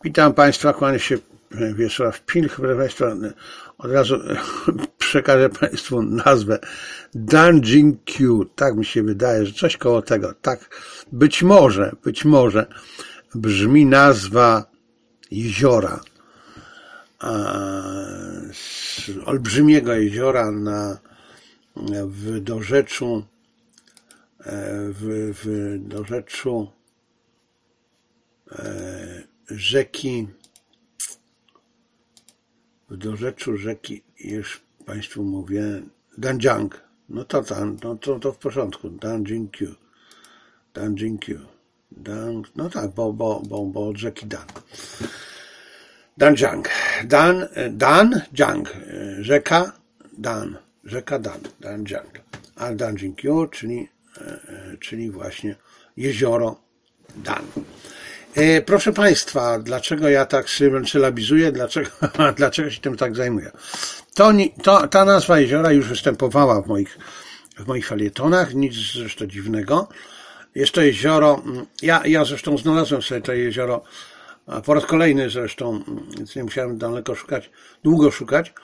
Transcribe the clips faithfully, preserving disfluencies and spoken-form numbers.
Witam Państwa, kłania się Wiesław Pilch. Proszę Państwa, od razu przekażę Państwu nazwę Danjin-Q. Tak mi się wydaje, że coś koło tego. Tak, być może, być może brzmi nazwa jeziora. Z olbrzymiego jeziora na, w dorzeczu w, w dorzeczu e, rzeki w dorzeczu rzeki, już Państwu mówię, Danjiang. No to tam, no to, to w porządku. Danjin-Q. Danjin-Q. Dan, no tak, bo, bo, bo, bo od rzeki Dan. Danjiang. Dan, Danjiang. Rzeka Dan. Rzeka Dan. Danjiang. A Danjin-Q, czyli, czyli właśnie jezioro Dan. Proszę Państwa, dlaczego ja tak sylabizuję, dlaczego, dlaczego się tym tak zajmuję? To, to, ta nazwa jeziora już występowała w moich, w moich felietonach, nic zresztą dziwnego. Jest to jezioro, ja, ja zresztą znalazłem sobie to jezioro po raz kolejny zresztą, więc nie musiałem daleko szukać, długo szukać,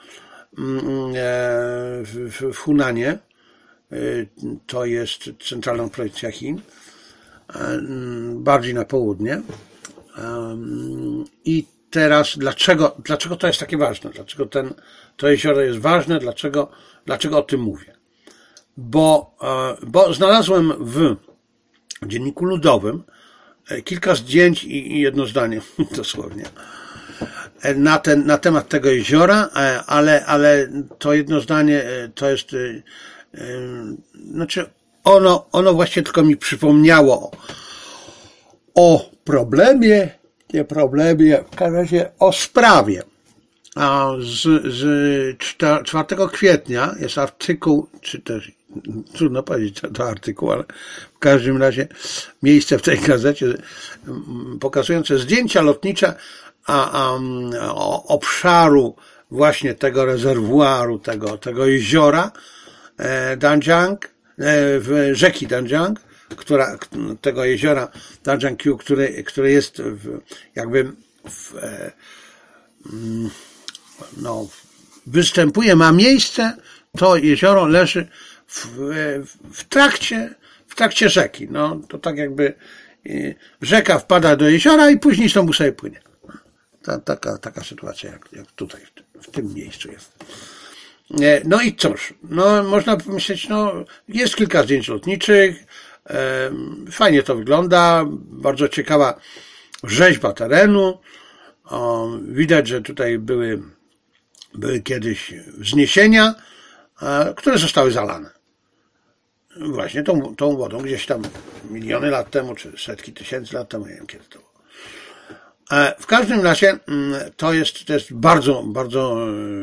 w, w Hunanie, to jest centralna prowincja Chin, bardziej na południe. I teraz dlaczego, dlaczego to jest takie ważne? Dlaczego ten, to jezioro jest ważne? Dlaczego, dlaczego o tym mówię? Bo, bo znalazłem w Dzienniku Ludowym kilka zdjęć i jedno zdanie dosłownie na, ten, na temat tego jeziora, ale, ale to jedno zdanie to jest, znaczy ono, ono właśnie tylko mi przypomniało o problemie, nie problemie, w każdym razie o sprawie. A z, z czwartego kwietnia jest artykuł, czy też trudno powiedzieć to artykuł, ale w każdym razie miejsce w tej gazecie pokazujące zdjęcia lotnicze a, a, o, obszaru właśnie tego rezerwuaru, tego, tego jeziora e, Danjiang, e, w rzeki Danjiang, która, tego jeziora Danjiang-Q, który, który jest w, jakby w, e, no, występuje, ma miejsce, to jezioro leży w, w trakcie, w trakcie rzeki. No, to tak jakby rzeka wpada do jeziora i później znowu sobie płynie. Ta, taka, taka sytuacja, jak, jak tutaj, w tym, w tym miejscu jest. No i cóż, no, można pomyśleć, no, jest kilka zdjęć lotniczych, e, fajnie to wygląda, bardzo ciekawa rzeźba terenu. O, widać, że tutaj były, były kiedyś wzniesienia, e, które zostały zalane. Właśnie tą, tą wodą gdzieś tam miliony lat temu, czy setki tysięcy lat temu, nie wiem kiedy to było. E, w każdym razie to jest, to jest bardzo, bardzo,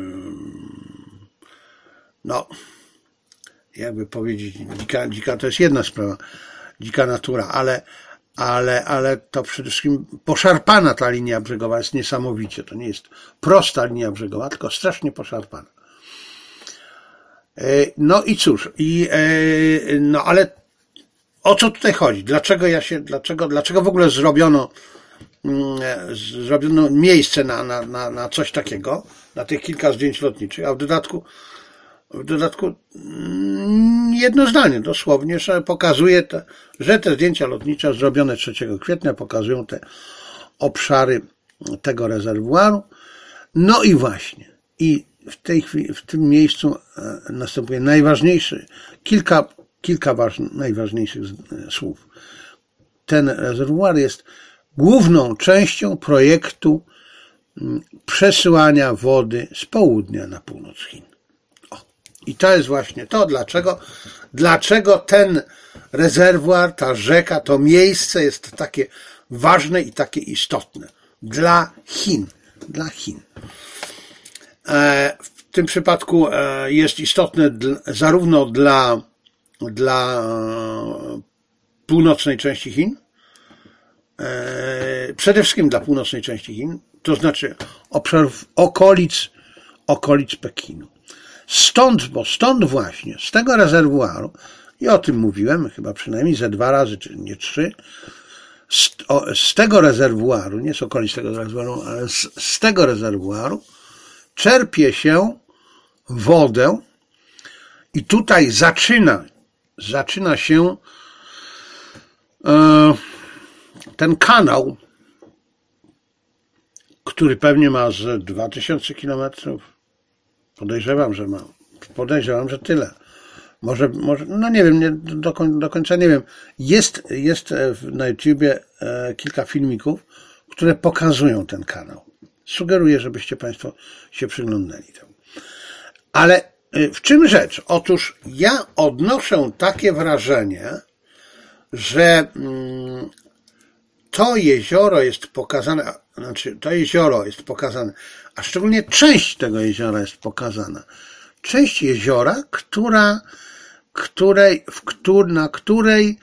no, jakby powiedzieć, dzika, dzika to jest jedna sprawa, dzika natura, ale, ale, ale to przede wszystkim poszarpana ta linia brzegowa jest niesamowicie. To nie jest prosta linia brzegowa, tylko strasznie poszarpana. No i cóż, i, no ale o co tutaj chodzi? Dlaczego ja się, dlaczego, dlaczego w ogóle zrobiono, zrobiono miejsce na, na, na, na coś takiego, na tych kilka zdjęć lotniczych, a w dodatku, w dodatku jedno zdanie dosłownie, że pokazuje, te, że te zdjęcia lotnicze zrobione trzeciego kwietnia pokazują te obszary tego rezerwuaru. No i właśnie, i w tej chwili, w tym miejscu następuje najważniejszy, kilka, kilka ważnych, najważniejszych słów. Ten rezerwuar jest główną częścią projektu przesyłania wody z południa na północ Chin. O, i to jest właśnie to, dlaczego, dlaczego ten rezerwuar, ta rzeka, to miejsce jest takie ważne i takie istotne dla Chin. Dla Chin. W tym przypadku jest istotne zarówno dla, dla północnej części Chin, przede wszystkim dla północnej części Chin, to znaczy obszarów okolic, okolic Pekinu. Stąd, bo stąd właśnie, z tego rezerwuaru, i o tym mówiłem chyba przynajmniej ze dwa razy, czy nie trzy, z, o, z tego rezerwuaru, nie z okolic tego rezerwuaru, ale z, z tego rezerwuaru czerpie się wodę i tutaj zaczyna, zaczyna się e, ten kanał, który pewnie ma z dwa tysiące kilometrów. Podejrzewam, że ma. Podejrzewam, że tyle. Może, może no nie wiem, nie, do, do końca nie wiem. Jest, jest na YouTubie e, kilka filmików, które pokazują ten kanał. Sugeruję, żebyście Państwo się przyglądali temu. Ale e, w czym rzecz? Otóż ja odnoszę takie wrażenie, że mm, to jezioro jest pokazane, znaczy to jezioro jest pokazane, a szczególnie część tego jeziora jest pokazana. Część jeziora, która, której, w któr, na której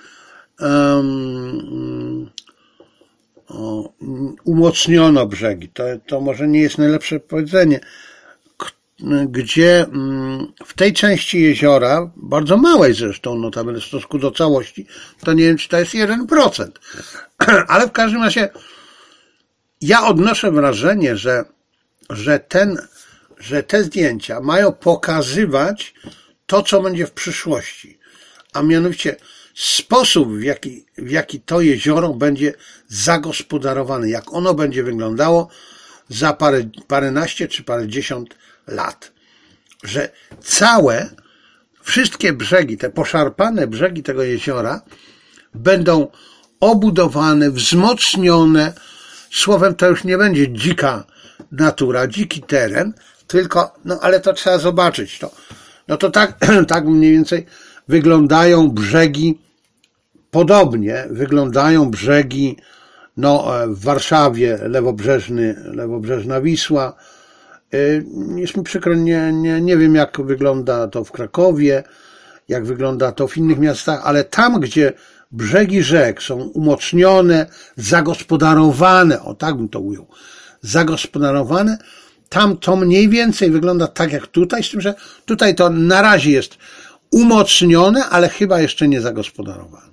um, o, umocniono brzegi. To, to może nie jest najlepsze powiedzenie. Gdzie w tej części jeziora, bardzo małej zresztą, notabene w stosunku do całości, to nie wiem, czy to jest jeden procent. Ale w każdym razie ja odnoszę wrażenie, że, że, ten, że te zdjęcia mają pokazywać to, co będzie w przyszłości. A mianowicie sposób, w jaki, w jaki to jezioro będzie zagospodarowane, jak ono będzie wyglądało za parę, paręnaście czy parędziesiąt lat. Że całe, wszystkie brzegi, te poszarpane brzegi tego jeziora będą obudowane, wzmocnione. Słowem, to już nie będzie dzika natura, dziki teren, tylko, no ale to trzeba zobaczyć. To, no to tak, tak mniej więcej wyglądają brzegi, podobnie wyglądają brzegi, no w Warszawie lewobrzeżny, lewobrzeżna Wisła. Jest mi przykro, nie, nie, nie wiem jak wygląda to w Krakowie, jak wygląda to w innych miastach, ale tam, gdzie brzegi rzek są umocnione, zagospodarowane, o tak bym to ujął, zagospodarowane, tam to mniej więcej wygląda tak jak tutaj, z tym, że tutaj to na razie jest umocnione, ale chyba jeszcze nie zagospodarowane.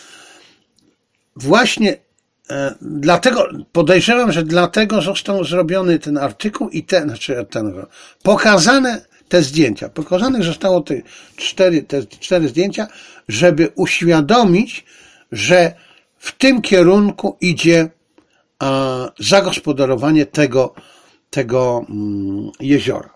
Właśnie e, dlatego, podejrzewam, że dlatego został zrobiony ten artykuł i ten, znaczy ten, pokazane te zdjęcia, pokazanych zostało te cztery, te cztery zdjęcia, żeby uświadomić, że w tym kierunku idzie a, zagospodarowanie tego, tego mm, jeziora.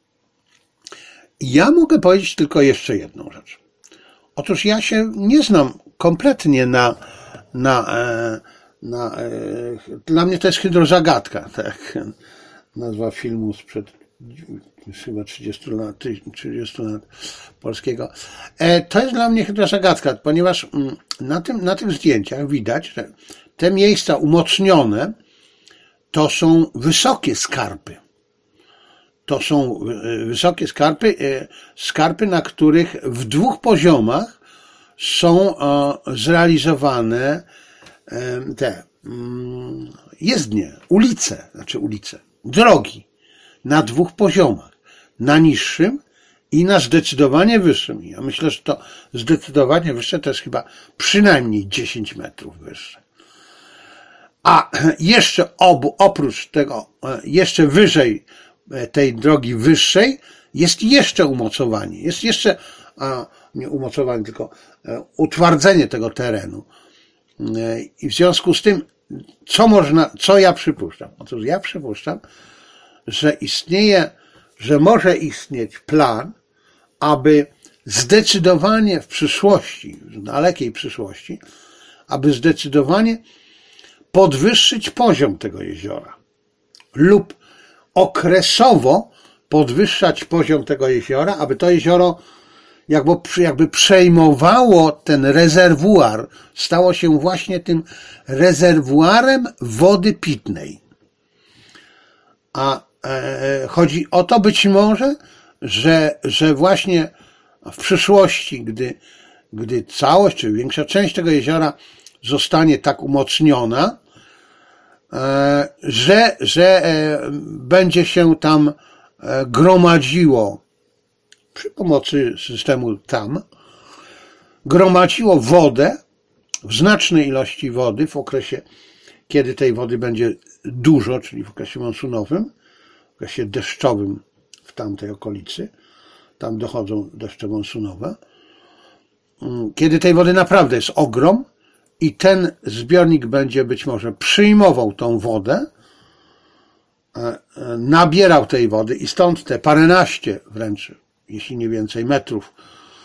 Ja mogę powiedzieć tylko jeszcze jedną rzecz. Otóż ja się nie znam kompletnie na, na, na, dla mnie to jest hydrozagadka, tak, nazwa filmu sprzed chyba trzydziestu lat, trzydziestu lat polskiego. To jest dla mnie hydrozagadka, ponieważ na tym, na tych zdjęciach widać, że te miejsca umocnione to są wysokie skarpy. To są wysokie skarpy, skarpy, na których w dwóch poziomach są zrealizowane te jezdnie, ulice, znaczy ulice, drogi na dwóch poziomach, na niższym i na zdecydowanie wyższym. Ja myślę, że to zdecydowanie wyższe to jest chyba przynajmniej dziesięć metrów wyższe. A jeszcze obu, oprócz tego, jeszcze wyżej tej drogi wyższej jest jeszcze umocowanie, jest jeszcze, a nie umocowanie, tylko utwardzenie tego terenu. I w związku z tym, co można, co ja przypuszczam? Otóż ja przypuszczam, że istnieje, że może istnieć plan, aby zdecydowanie w przyszłości, w dalekiej przyszłości, aby zdecydowanie podwyższyć poziom tego jeziora lub okresowo podwyższać poziom tego jeziora, aby to jezioro jakby, jakby przejmowało ten rezerwuar, stało się właśnie tym rezerwuarem wody pitnej. A e, chodzi o to być może, że, że właśnie w przyszłości, gdy, gdy całość, czy większa część tego jeziora zostanie tak umocniona, e, że, że e, będzie się tam e, gromadziło przy pomocy systemu tam, gromadziło wodę w znacznej ilości wody w okresie, kiedy tej wody będzie dużo, czyli w okresie monsunowym, w okresie deszczowym w tamtej okolicy, tam dochodzą deszcze monsunowe, kiedy tej wody naprawdę jest ogrom i ten zbiornik będzie być może przyjmował tą wodę, nabierał tej wody i stąd te paręnaście wręcz, jeśli nie więcej metrów,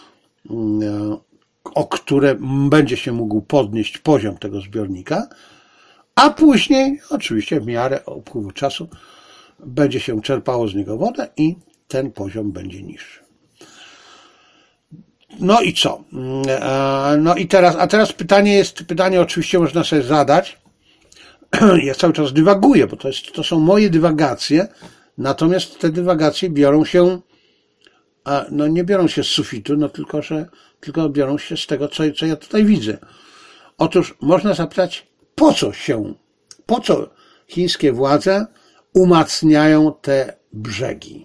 o które będzie się mógł podnieść poziom tego zbiornika, a później, oczywiście w miarę upływu czasu, będzie się czerpało z niego wodę i ten poziom będzie niższy. No i co? No i teraz, a teraz pytanie jest, pytanie oczywiście można sobie zadać. Ja cały czas dywaguję, bo to, jest, to są moje dywagacje, natomiast te dywagacje biorą się, no nie biorą się z sufitu, no tylko, że, tylko biorą się z tego, co, co ja tutaj widzę. Otóż można zapytać, po co się, po co chińskie władze umacniają te brzegi?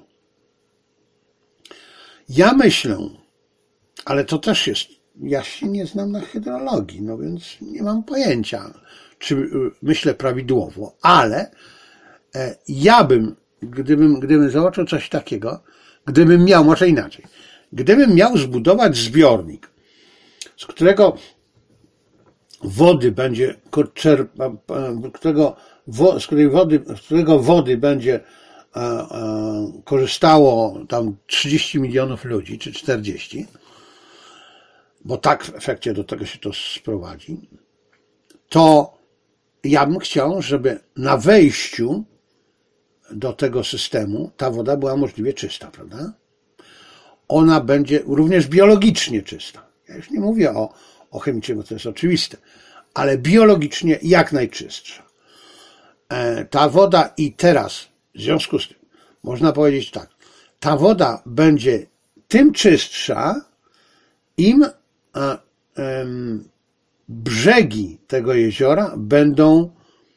Ja myślę, ale to też jest, ja się nie znam na hydrologii, no więc nie mam pojęcia, czy myślę prawidłowo, ale ja bym, gdybym, gdybym zobaczył coś takiego, gdybym miał, może inaczej, gdybym miał zbudować zbiornik, z którego wody będzie, którego, z której wody, z którego wody będzie korzystało tam trzydzieści milionów ludzi, czy czterdzieści, bo tak w efekcie do tego się to sprowadzi, to ja bym chciał, żeby na wejściu do tego systemu ta woda była możliwie czysta, prawda? Ona będzie również biologicznie czysta. Ja już nie mówię o, o chemicznie, bo to jest oczywiste, ale biologicznie jak najczystsza. Ta woda i teraz, w związku z tym, można powiedzieć tak, ta woda będzie tym czystsza, im a, em, brzegi tego jeziora będą,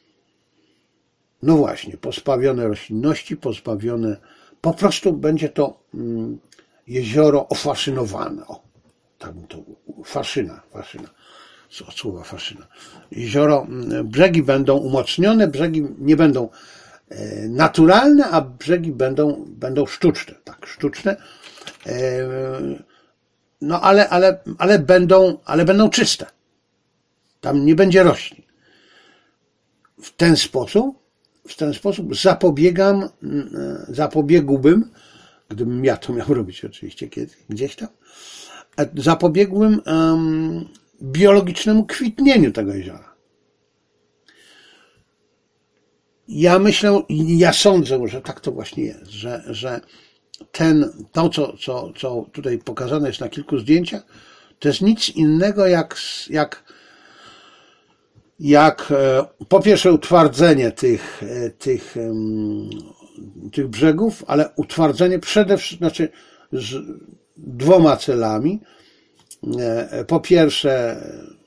no właśnie, pozbawione roślinności, pozbawione, po prostu będzie to mm, jezioro ofaszynowane. O, tak bym to, faszyna, faszyna, od słowa faszyna. Jezioro, brzegi będą umocnione, brzegi nie będą e, naturalne, a brzegi będą, będą sztuczne, tak, sztuczne, e, no ale, ale, ale będą, ale będą czyste. Tam nie będzie roślin. W ten sposób, w ten sposób zapobiegam, zapobiegłbym, gdybym ja to miał robić oczywiście kiedy, gdzieś tam, zapobiegłbym um, biologicznemu kwitnieniu tego jeziora. Ja myślę, ja sądzę, że tak to właśnie jest, że, że ten, to, co, co, co tutaj pokazane jest na kilku zdjęciach, to jest nic innego jak, jak jak po pierwsze utwardzenie tych, tych, tych brzegów, ale utwardzenie przede wszystkim, znaczy z dwoma celami. Po pierwsze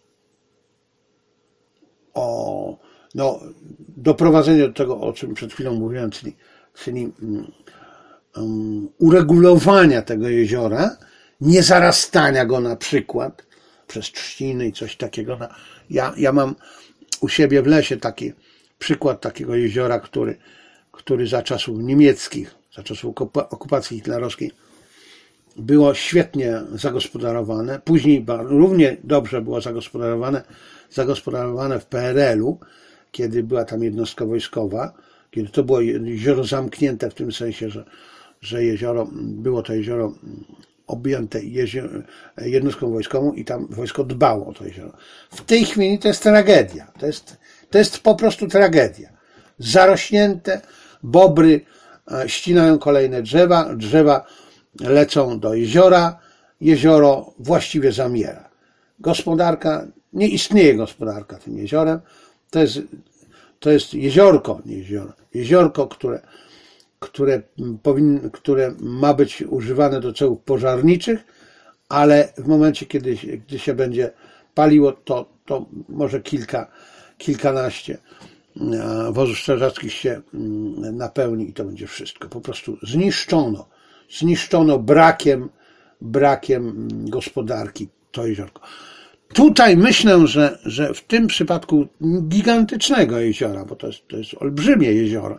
o no, doprowadzenie do tego, o czym przed chwilą mówiłem, czyli, czyli um, uregulowania tego jeziora, nie zarastania go na przykład przez trzciny i coś takiego. Ja, ja mam u siebie w lesie taki przykład takiego jeziora, który, który za czasów niemieckich, za czasów okupacji hitlerowskiej było świetnie zagospodarowane. Później równie dobrze było zagospodarowane, zagospodarowane w P R L u, kiedy była tam jednostka wojskowa, kiedy to było jezioro zamknięte w tym sensie, że, że jezioro, było to jezioro objęte jednostką wojskową i tam wojsko dbało o to jezioro. W tej chwili to jest tragedia. To jest, to jest po prostu tragedia. Zarośnięte, bobry ścinają kolejne drzewa, drzewa lecą do jeziora, jezioro właściwie zamiera. Gospodarka, nie istnieje gospodarka tym jeziorem. To jest, to jest jeziorko, nie jezioro, jeziorko, które Które, powinny, które ma być używane do celów pożarniczych, ale w momencie, kiedy, gdy się będzie paliło, to, to może kilka, kilkanaście wozów strażackich się napełni i to będzie wszystko. Po prostu zniszczono, zniszczono brakiem, brakiem gospodarki to jeziorko. tutaj myślę, że, że w tym przypadku gigantycznego jeziora, bo to jest, to jest olbrzymie jezioro,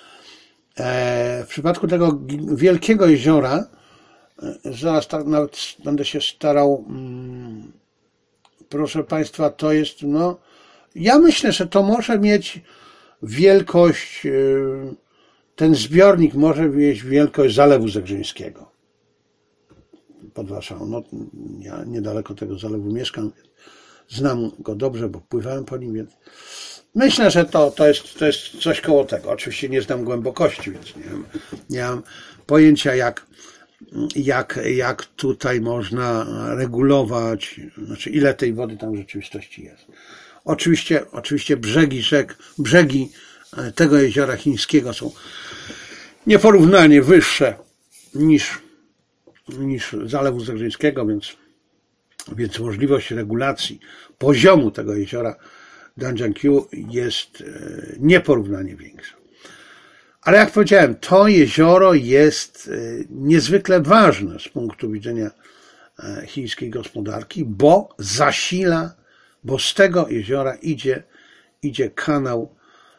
w przypadku tego wielkiego jeziora, zaraz tak nawet będę się starał, proszę Państwa, to jest, no, ja myślę, że to może mieć wielkość, ten zbiornik może mieć wielkość Zalewu Zegrzyńskiego pod Warszawą. No, ja niedaleko tego zalewu mieszkam, znam go dobrze, bo pływałem po nim, więc myślę, że to, to, jest, to jest coś koło tego. Oczywiście nie znam głębokości, więc nie mam, nie mam pojęcia, jak, jak, jak tutaj można regulować, znaczy ile tej wody tam w rzeczywistości jest. Oczywiście, oczywiście brzegi rzek, brzegi tego jeziora chińskiego są nieporównanie wyższe niż, niż Zalewu Zegrzyńskiego, więc, więc możliwość regulacji poziomu tego jeziora Danjiangqiu jest nieporównanie większa. Ale jak powiedziałem, to jezioro jest niezwykle ważne z punktu widzenia chińskiej gospodarki, bo zasila, bo z tego jeziora idzie, idzie kanał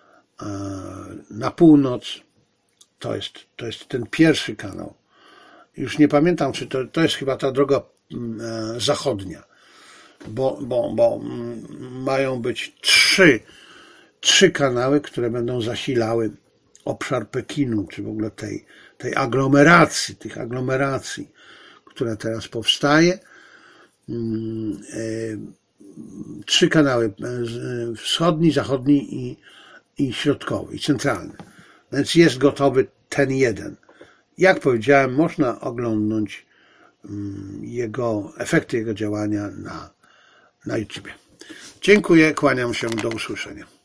na północ. To jest, to jest ten pierwszy kanał. Już nie pamiętam, czy to, to jest chyba ta droga zachodnia, bo, bo, bo mają być trzy, trzy kanały, które będą zasilały obszar Pekinu, czy w ogóle tej, tej aglomeracji, tych aglomeracji, która teraz powstaje. Trzy kanały, wschodni, zachodni i, i środkowy, i centralny. Więc jest gotowy ten jeden. Jak powiedziałem, można oglądnąć jego, efekty jego działania na, na YouTube. Dziękuję, kłaniam się, do usłyszenia.